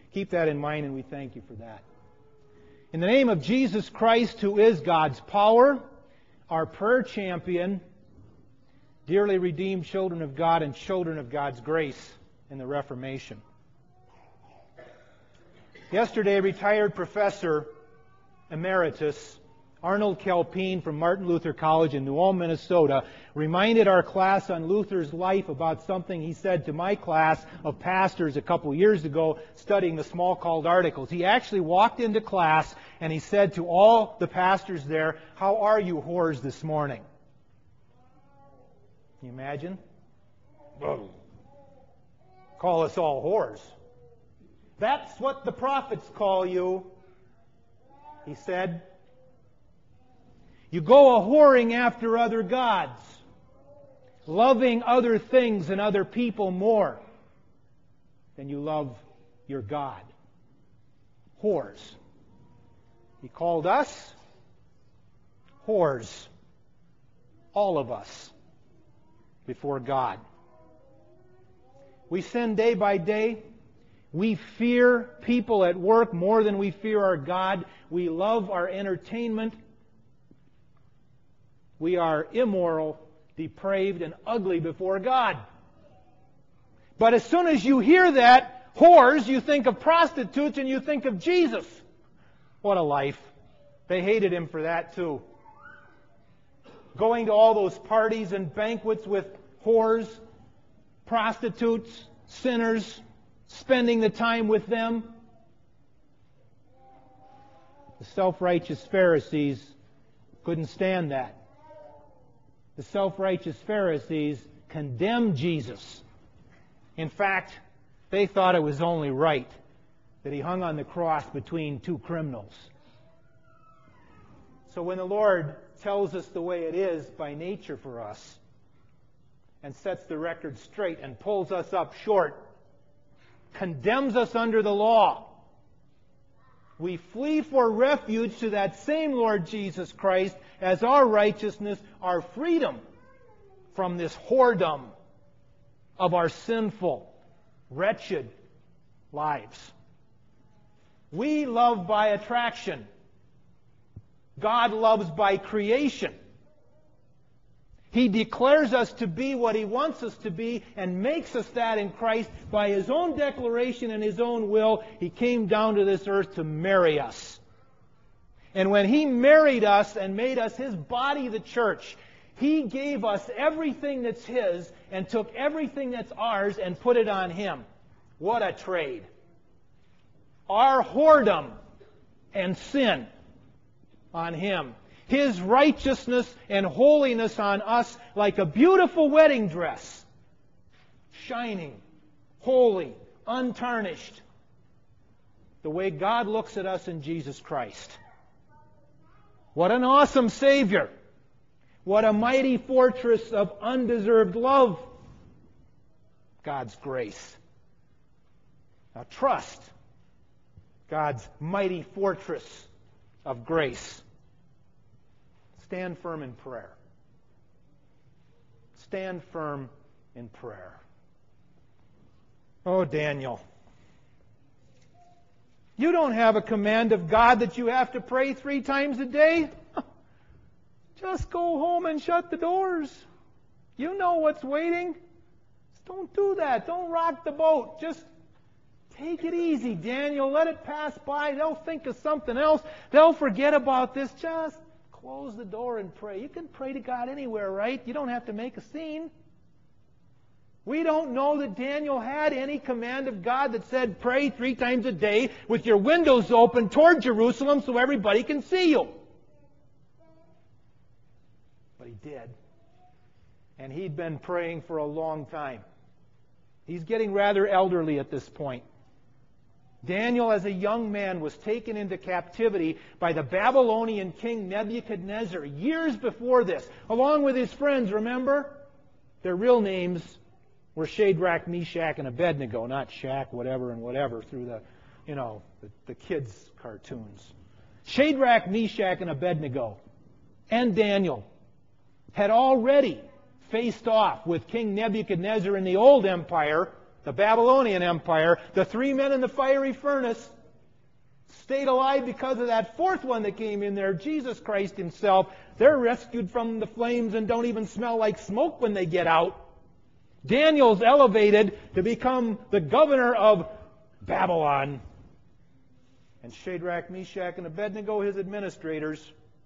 Keep that in mind, and we thank you for that. In the name of Jesus Christ, who is God's power, our prayer champion, dearly redeemed children of God and children of God's grace in the Reformation. Yesterday, retired Professor Emeritus Arnold Calpine from Martin Luther College in New Ulm, Minnesota, reminded our class on Luther's life about something he said to my class of pastors a couple years ago studying the Smalcald Articles. He actually walked into class and he said to all the pastors there, "How are you whores this morning?" Can you imagine? Call us all whores. That's what the prophets call you, he said. You go a-whoring after other gods, loving other things and other people more than you love your God. Whores. He called us whores. All of us before God. We sin day by day. We fear people at work more than we fear our God. We love our entertainment. We are immoral, depraved, and ugly before God. But as soon as you hear that, whores, you think of prostitutes and you think of Jesus. What a life. They hated him for that too. Going to all those parties and banquets with whores, prostitutes, sinners, spending the time with them. The self-righteous Pharisees couldn't stand that. The self-righteous Pharisees condemned Jesus. In fact, they thought it was only right that he hung on the cross between two criminals. So when the Lord tells us the way it is by nature for us and sets the record straight and pulls us up short, condemns us under the law, we flee for refuge to that same Lord Jesus Christ as our righteousness, our freedom from this whoredom of our sinful, wretched lives. We love by attraction. God loves by creation. He declares us to be what He wants us to be and makes us that in Christ by His own declaration and His own will. He came down to this earth to marry us. And when He married us and made us His body, the church, He gave us everything that's His and took everything that's ours and put it on Him. What a trade. Our whoredom and sin on Him. His righteousness and holiness on us like a beautiful wedding dress. Shining, holy, untarnished. The way God looks at us in Jesus Christ. What an awesome Savior. What a mighty fortress of undeserved love. God's grace. Now trust God's mighty fortress of grace. Stand firm in prayer. Stand firm in prayer. Oh, Daniel. You don't have a command of God that you have to pray 3 times a day. Just go home and shut the doors. You know what's waiting. Just don't do that. Don't rock the boat. Just take it easy, Daniel. Let it pass by. They'll think of something else. They'll forget about this. Just close the door and pray. You can pray to God anywhere, right? You don't have to make a scene. We don't know that Daniel had any command of God that said pray 3 times a day with your windows open toward Jerusalem so everybody can see you. But he did. And he'd been praying for a long time. He's getting rather elderly at this point. Daniel, as a young man, was taken into captivity by the Babylonian king Nebuchadnezzar years before this, along with his friends, remember? Their real names were Shadrach, Meshach, and Abednego, not Shaq, whatever, and whatever, through the kids' cartoons. Shadrach, Meshach, and Abednego, and Daniel had already faced off with King Nebuchadnezzar in the old empire the Babylonian Empire, the 3 men in the fiery furnace, stayed alive because of that fourth one that came in there, Jesus Christ himself. They're rescued from the flames and don't even smell like smoke when they get out. Daniel's elevated to become the governor of Babylon. And Shadrach, Meshach, and Abednego, his administrators.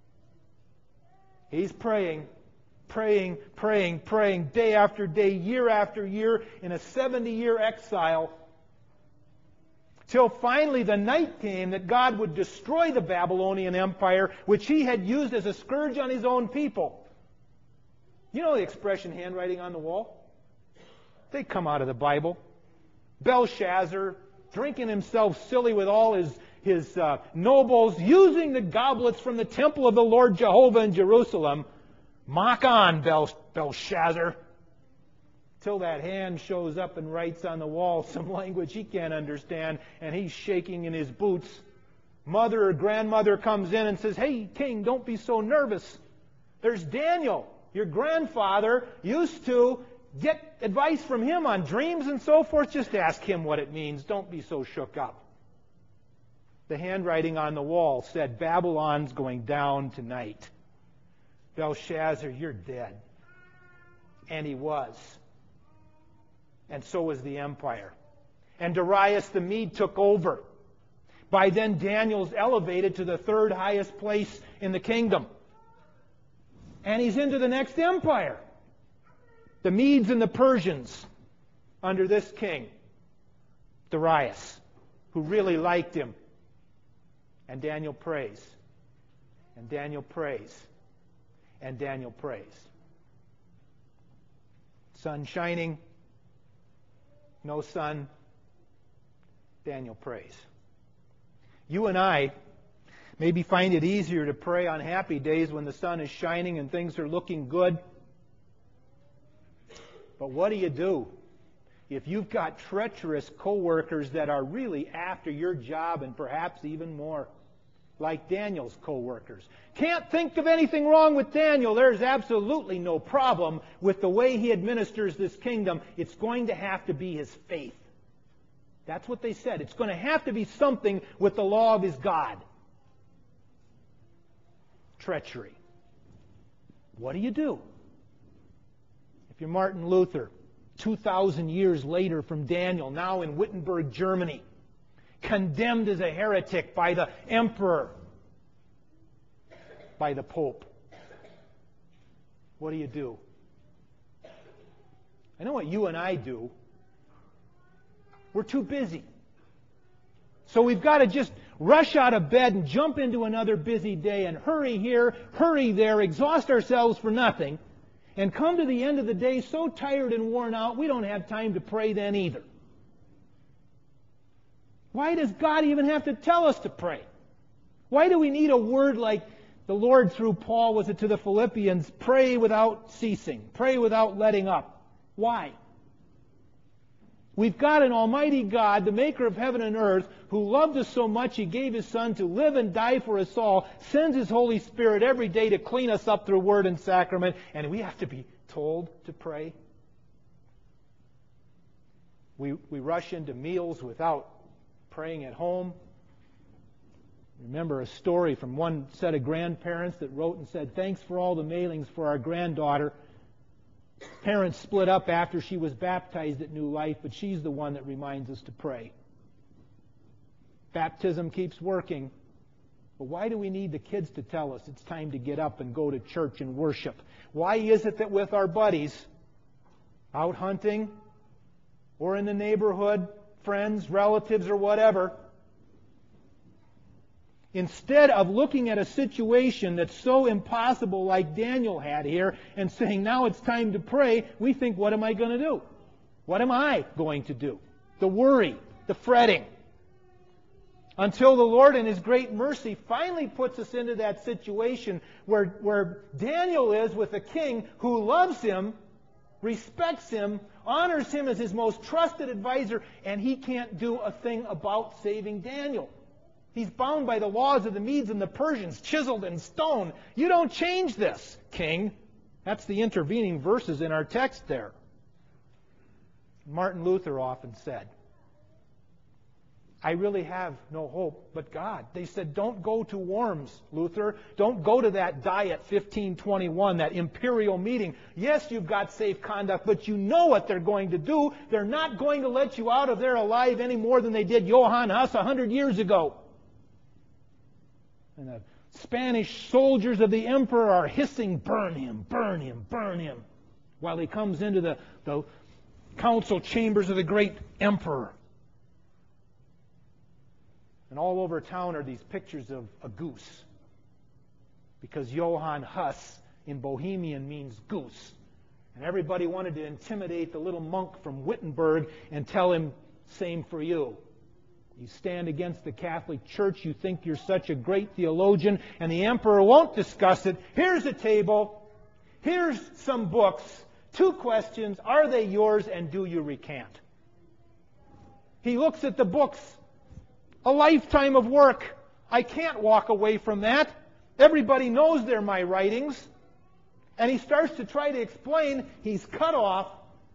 He's praying, praying, praying, praying, day after day, year after year, in a 70-year exile. Till finally the night came that God would destroy the Babylonian Empire, which he had used as a scourge on his own people. You know the expression, handwriting on the wall? They come out of the Bible. Belshazzar, drinking himself silly with all his nobles, using the goblets from the temple of the Lord Jehovah in Jerusalem. Mock on, Belshazzar. Till that hand shows up and writes on the wall some language he can't understand, and he's shaking in his boots. Mother or grandmother comes in and says, "Hey, king, don't be so nervous. There's Daniel. Your grandfather used to get advice from him on dreams and so forth. Just ask him what it means. Don't be so shook up." The handwriting on the wall said, "Babylon's going down tonight. Belshazzar, you're dead." And he was. And so was the empire. And Darius the Mede took over. By then, Daniel's elevated to the third highest place in the kingdom. And he's into the next empire. The Medes and the Persians under this king, Darius, who really liked him. And Daniel prays. And Daniel prays. And Daniel prays. Sun shining. No sun. Daniel prays. You and I maybe find it easier to pray on happy days when the sun is shining and things are looking good. But what do you do if you've got treacherous co-workers that are really after your job and perhaps even more? Like Daniel's co-workers. Can't think of anything wrong with Daniel. There's absolutely no problem with the way he administers this kingdom. It's going to have to be his faith. That's what they said. It's going to have to be something with the law of his God. Treachery. What do you do? If you're Martin Luther, 2,000 years later from Daniel, now in Wittenberg, Germany, condemned as a heretic by the emperor, by the Pope. What do you do? I know what you and I do. We're too busy. So we've got to just rush out of bed and jump into another busy day and hurry here, hurry there, exhaust ourselves for nothing, and come to the end of the day so tired and worn out we don't have time to pray then either. Why does God even have to tell us to pray? Why do we need a word like the Lord through Paul, was it to the Philippians, pray without ceasing, pray without letting up? Why? We've got an almighty God, the maker of heaven and earth, who loved us so much he gave his Son to live and die for us all, sends his Holy Spirit every day to clean us up through word and sacrament, and we have to be told to pray. We rush into meals without praying at home. Remember a story from one set of grandparents that wrote and said, "Thanks for all the mailings for our granddaughter. Parents split up after she was baptized at New Life, but she's the one that reminds us to pray." Baptism keeps working. But why do we need the kids to tell us it's time to get up and go to church and worship? Why is it that with our buddies, out hunting, or in the neighborhood, friends, relatives, or whatever, instead of looking at a situation that's so impossible like Daniel had here and saying, now it's time to pray, we think, what am I going to do? What am I going to do? The worry, the fretting. Until the Lord in His great mercy finally puts us into that situation where Daniel is with a king who loves him, respects him, honors him as his most trusted advisor, and he can't do a thing about saving Daniel. He's bound by the laws of the Medes and the Persians, chiseled in stone. You don't change this, king. That's the intervening verses in our text there. Martin Luther often said, I really have no hope but God. They said, don't go to Worms, Luther. Don't go to that Diet 1521, that imperial meeting. Yes, you've got safe conduct, but you know what they're going to do. They're not going to let you out of there alive any more than they did Johann Huss 100 years ago. And the Spanish soldiers of the emperor are hissing, burn him, burn him, burn him, while he comes into the council chambers of the great emperor. And all over town are these pictures of a goose, because Johann Huss in Bohemian means goose. And everybody wanted to intimidate the little monk from Wittenberg and tell him, same for you. You stand against the Catholic Church, you think you're such a great theologian, and the emperor won't discuss it. Here's a table, here's some books, 2 questions, are they yours and do you recant? He looks at the books. A lifetime of work. I can't walk away from that. Everybody knows they're my writings. And he starts to try to explain. He's cut off.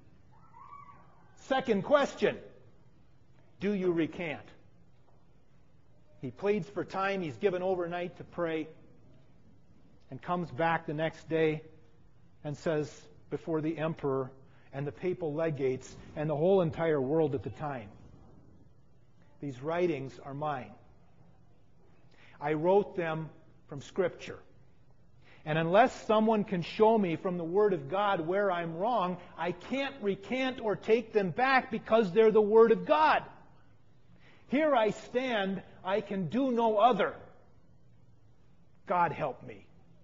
Second question. Do you recant? He pleads for time. He's given overnight to pray. And comes back the next day and says before the emperor and the papal legates and the whole entire world at the time, these writings are mine. I wrote them from Scripture. And unless someone can show me from the Word of God where I'm wrong, I can't recant or take them back because they're the Word of God. Here I stand, I can do no other. God help me.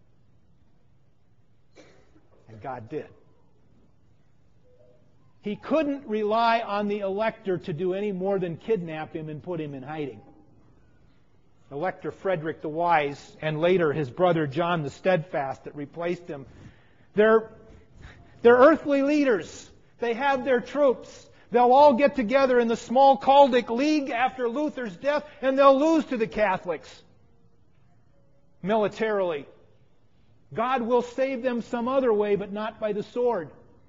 And God did. He couldn't rely on the elector to do any more than kidnap him and put him in hiding. Elector Frederick the Wise, and later his brother John the Steadfast that replaced him, they're earthly leaders. They have their troops. They'll all get together in the small Chaldic League after Luther's death, and they'll lose to the Catholics militarily. God will save them some other way, but not by the sword.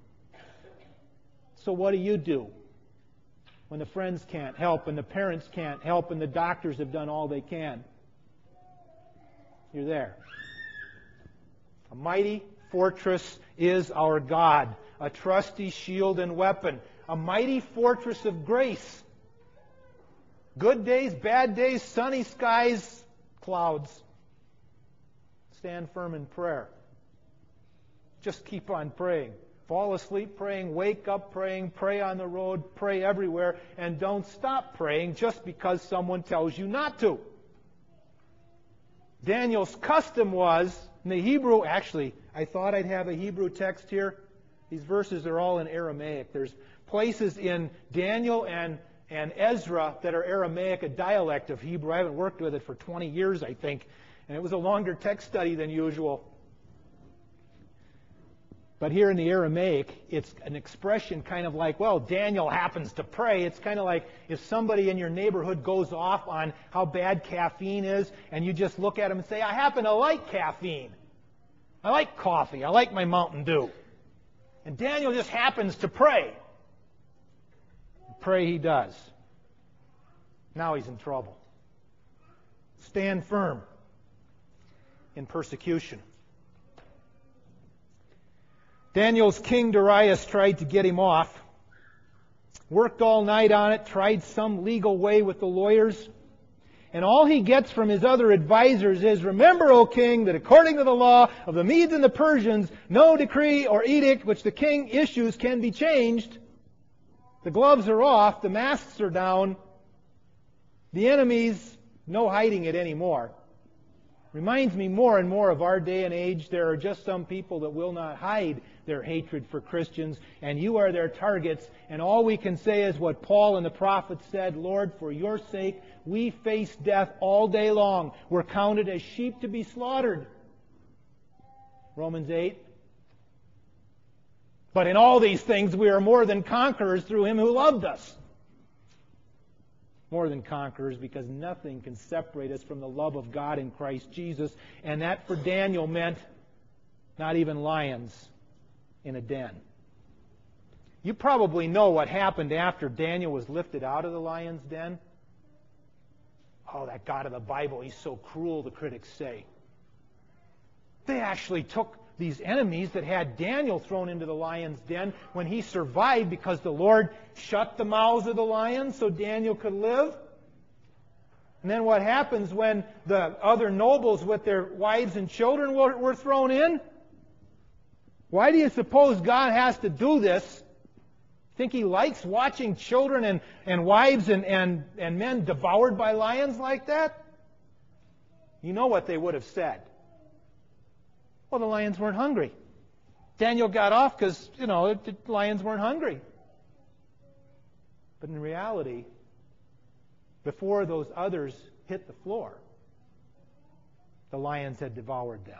So what do when the friends can't help and the parents can't help and the doctors have done all they can? You're there. A mighty fortress is our God, a trusty shield and weapon, a mighty fortress of grace. Good days, bad days, sunny skies, clouds. Stand firm in prayer. Just keep on praying. Fall asleep praying, wake up praying, pray on the road, pray everywhere, and don't stop praying just because someone tells you not to. Daniel's custom was, in the Hebrew, actually, I thought I'd have a Hebrew text here. These verses are all in Aramaic. There's places in Daniel and Ezra that are Aramaic, a dialect of Hebrew. I haven't worked with it for 20 years, I think, and it was a longer text study than usual. But here in the Aramaic, it's an expression kind of like, well, Daniel happens to pray. It's kind of like if somebody in your neighborhood goes off on how bad caffeine is, and you just look at him and say, I happen to like caffeine. I like coffee. I like my Mountain Dew. And Daniel just happens to pray. Pray he does. Now he's in trouble. Stand firm in persecution. Daniel's king Darius tried to get him off, worked all night on it, tried some legal way with the lawyers, and all he gets from his other advisors is, remember, O king, that according to the law of the Medes and the Persians, no decree or edict which the king issues can be changed. The gloves are off, the masks are down, the enemies, no hiding it anymore. Reminds me more and more of our day and age. There are just some people that will not hide their hatred for Christians, and you are their targets, and all we can say is what Paul and the prophets said, Lord, for your sake, we face death all day long. We're counted as sheep to be slaughtered. Romans 8. But in all these things we are more than conquerors through Him who loved us. More than conquerors, because nothing can separate us from the love of God in Christ Jesus. And that for Daniel meant not even lions in a den. You probably know what happened after Daniel was lifted out of the lion's den. Oh, that God of the Bible, he's so cruel, the critics say. They actually took these enemies that had Daniel thrown into the lion's den when he survived because the Lord shut the mouths of the lions so Daniel could live. And then what happens when the other nobles with their wives and children were thrown in? Why do you suppose God has to do this? Think he likes watching children and wives and men devoured by lions like that? You know what they would have said. Well, the lions weren't hungry. Daniel got off because, the lions weren't hungry. But in reality, before those others hit the floor, the lions had devoured them.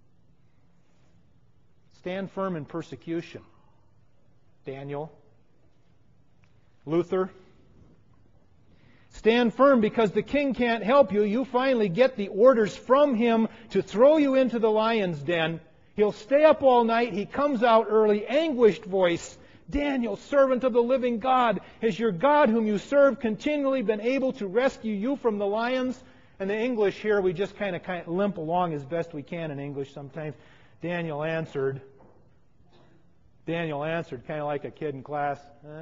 Stand firm in persecution. Daniel, Luther. Stand firm because the king can't help you. You finally get the orders from him to throw you into the lion's den. He'll stay up all night. He comes out early, anguished voice. Daniel, servant of the living God, has your God whom you serve continually been able to rescue you from the lions? And the English here, we just kind of limp along as best we can in English sometimes. Daniel answered, kind of like a kid in class.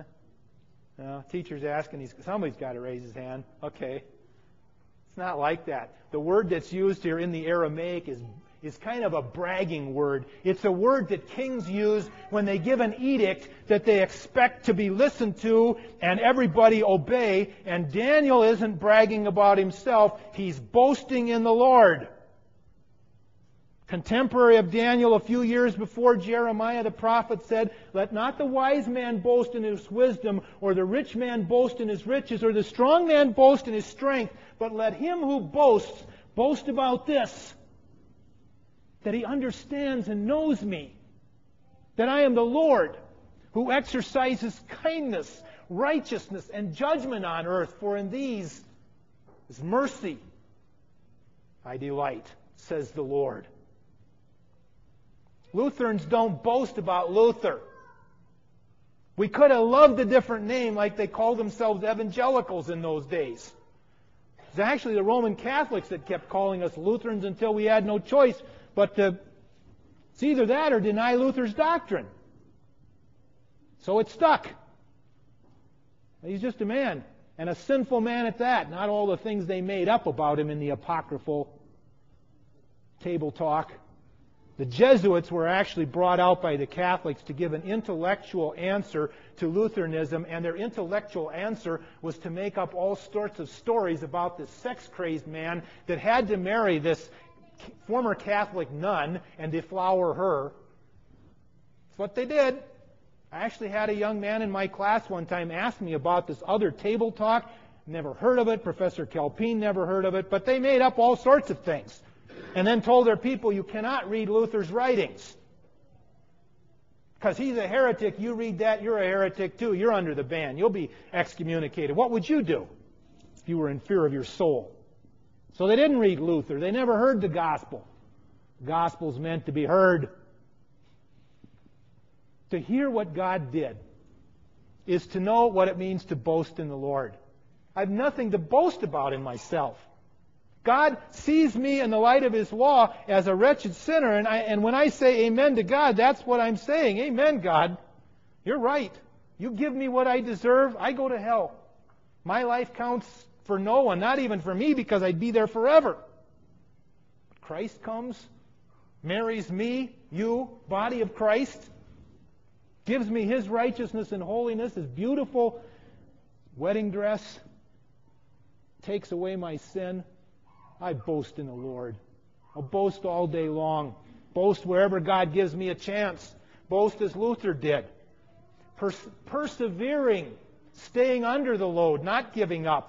Teacher's asking, somebody's got to raise his hand. Okay. It's not like that. The word that's used here in the Aramaic is kind of a bragging word. It's a word that kings use when they give an edict that they expect to be listened to and everybody obey. And Daniel isn't bragging about himself. He's boasting in the Lord. Contemporary of Daniel, a few years before, Jeremiah the prophet said, "Let not the wise man boast in his wisdom, or the rich man boast in his riches, or the strong man boast in his strength, but let him who boasts boast about this, that he understands and knows me, that I am the Lord, who exercises kindness, righteousness, and judgment on earth, for in these is mercy I delight, says the Lord." Lutherans don't boast about Luther. We could have loved a different name like they called themselves evangelicals in those days. It's actually the Roman Catholics that kept calling us Lutherans until we had no choice but to, it's either that or deny Luther's doctrine. So it stuck. He's just a man, and a sinful man at that, not all the things they made up about him in the apocryphal table talk. The Jesuits were actually brought out by the Catholics to give an intellectual answer to Lutheranism, and their intellectual answer was to make up all sorts of stories about this sex-crazed man that had to marry this former Catholic nun and deflower her. That's what they did. I actually had a young man in my class one time ask me about this other table talk. Never heard of it. Professor Kelpine never heard of it. But they made up all sorts of things. And then told their people, you cannot read Luther's writings. Because he's a heretic, you read that, you're a heretic too. You're under the ban. You'll be excommunicated. What would you do if you were in fear of your soul? So they didn't read Luther. They never heard the gospel. The gospel's meant to be heard. To hear what God did is to know what it means to boast in the Lord. I have nothing to boast about in myself. God sees me in the light of His law as a wretched sinner, and when I say amen to God, that's what I'm saying. Amen, God. You're right. You give me what I deserve, I go to hell. My life counts for no one, not even for me, because I'd be there forever. But Christ comes, marries me, you, body of Christ, gives me His righteousness and holiness, His beautiful wedding dress, takes away my sin. I boast in the Lord. I'll boast all day long. Boast wherever God gives me a chance. Boast as Luther did. Persevering, staying under the load, not giving up.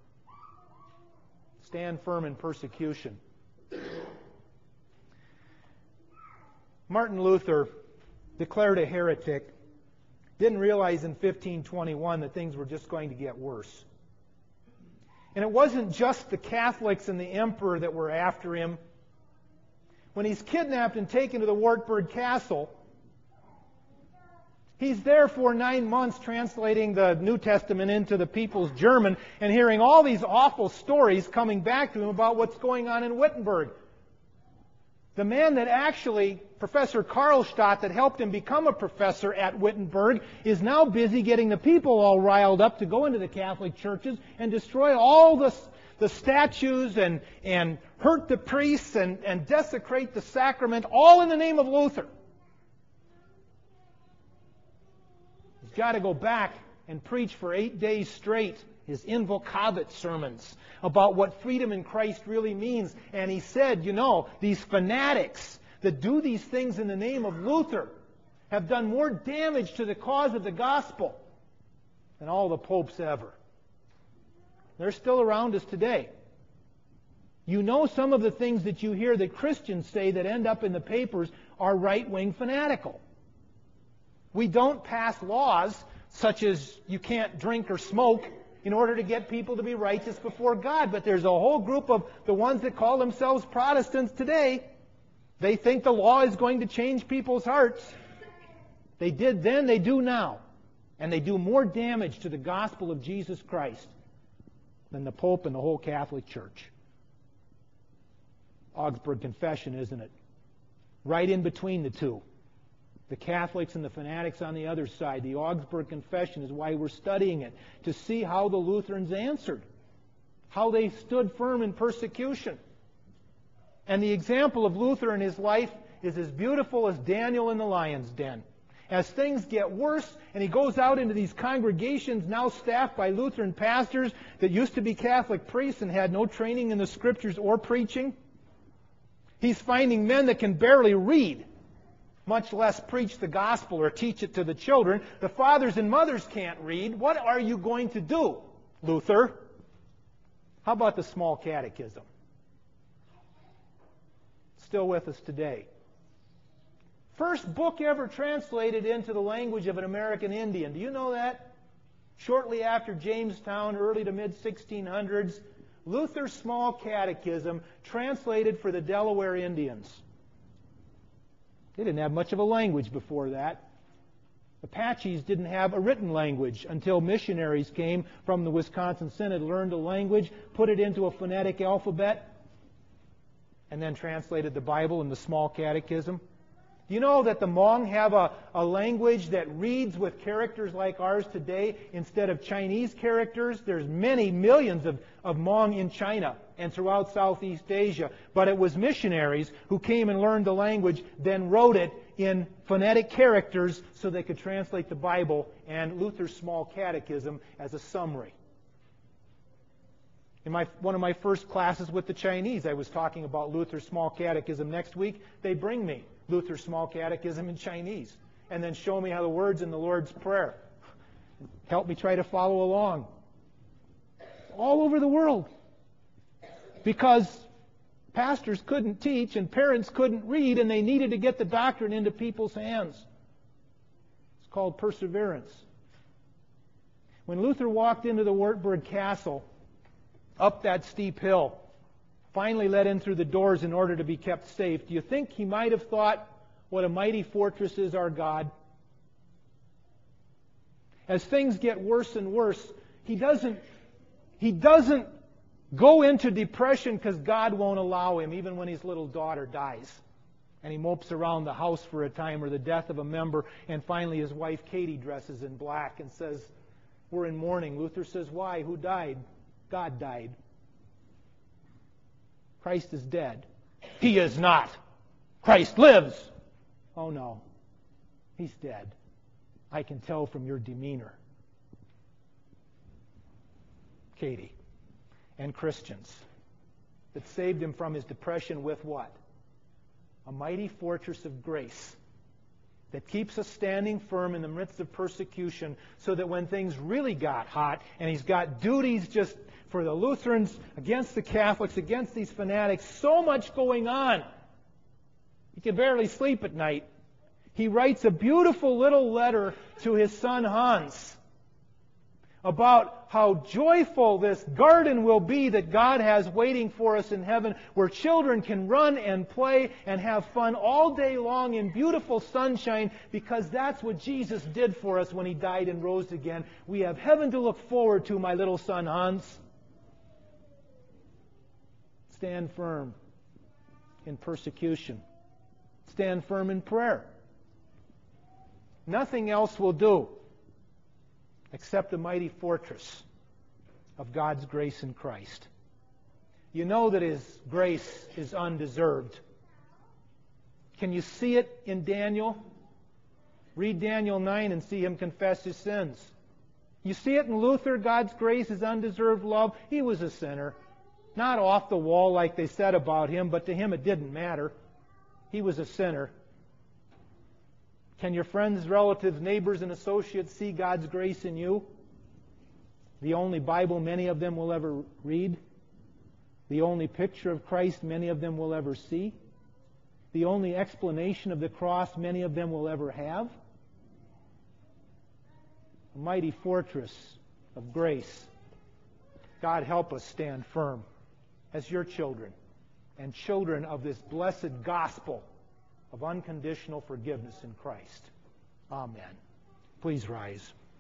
Stand firm in persecution. Martin Luther, declared a heretic, didn't realize in 1521 that things were just going to get worse. And it wasn't just the Catholics and the emperor that were after him. When he's kidnapped and taken to the Wartburg Castle, He's there for 9 months translating the New Testament into the people's German and hearing all these awful stories coming back to him about what's going on in Wittenberg. The man that actually, Professor Karlstadt, that helped him become a professor at Wittenberg, is now busy getting the people all riled up to go into the Catholic churches and destroy all the statues and hurt the priests and desecrate the sacrament, all in the name of Luther. He's got to go back and preach for 8 days straight his Invocavit sermons about what freedom in Christ really means. And he said, these fanatics that do these things in the name of Luther have done more damage to the cause of the gospel than all the popes ever. They're still around us today. Some of the things that you hear that Christians say that end up in the papers are right-wing fanatical. We don't pass laws such as you can't drink or smoke in order to get people to be righteous before God. But there's a whole group of the ones that call themselves Protestants today. They think the law is going to change people's hearts. They did then, they do now. And they do more damage to the gospel of Jesus Christ than the Pope and the whole Catholic Church. Augsburg Confession, isn't it? Right in between the two. The Catholics and the fanatics on the other side. The Augsburg Confession is why we're studying it, to see how the Lutherans answered, how they stood firm in persecution. And the example of Luther in his life is as beautiful as Daniel in the lion's den. As things get worse, and he goes out into these congregations now staffed by Lutheran pastors that used to be Catholic priests and had no training in the Scriptures or preaching, he's finding men that can barely read, much less preach the gospel or teach it to the children. The fathers and mothers can't read. What are you going to do, Luther? How about the small catechism? Still with us today. First book ever translated into the language of an American Indian. Do you know that? Shortly after Jamestown, early to mid-1600s, Luther's Small Catechism translated for the Delaware Indians. They didn't have much of a language before that. Apaches didn't have a written language until missionaries came from the Wisconsin Synod, learned a language, put it into a phonetic alphabet, and then translated the Bible in the Small Catechism. Do you know that the Hmong have a language that reads with characters like ours today instead of Chinese characters? There's many millions of Hmong in China and throughout Southeast Asia. But it was missionaries who came and learned the language, then wrote it in phonetic characters so they could translate the Bible and Luther's Small Catechism as a summary. In one of my first classes with the Chinese, I was talking about Luther's Small Catechism. Next week, they bring me Luther's Small Catechism in Chinese and then show me how the words in the Lord's Prayer. Help me try to follow along. All over the world. Because pastors couldn't teach and parents couldn't read and they needed to get the doctrine into people's hands. It's called perseverance. When Luther walked into the Wartburg Castle, up that steep hill, finally let in through the doors in order to be kept safe, do you think he might have thought what a mighty fortress is our God? As things get worse and worse, he doesn't go into depression because God won't allow him, even when his little daughter dies. And he mopes around the house for a time, or the death of a member, and finally his wife Katie dresses in black and says, "We're in mourning." Luther says, "Why? Who died?" "God died." "Christ is dead." "He is not. Christ lives." "Oh no, he's dead. I can tell from your demeanor." Katie and Christians that saved him from his depression with what? A mighty fortress of grace that keeps us standing firm in the midst of persecution, so that when things really got hot and he's got duties just for the Lutherans, against the Catholics, against these fanatics, so much going on, he can barely sleep at night. He writes a beautiful little letter to his son Hans. about how joyful this garden will be that God has waiting for us in heaven, where children can run and play and have fun all day long in beautiful sunshine, because that's what Jesus did for us when He died and rose again. We have heaven to look forward to, my little son Hans. Stand firm in persecution. Stand firm in prayer. Nothing else will do except the mighty fortress of God's grace in Christ. You know that His grace is undeserved. Can you see it in Daniel? Read Daniel 9 and see him confess his sins. You see it in Luther, God's grace is undeserved love. He was a sinner. Not off the wall like they said about him, but to him it didn't matter. He was a sinner. Can your friends, relatives, neighbors, and associates see God's grace in you? The only Bible many of them will ever read? The only picture of Christ many of them will ever see? The only explanation of the cross many of them will ever have? A mighty fortress of grace. God, help us stand firm as your children and children of this blessed gospel of unconditional forgiveness in Christ. Amen. Please rise.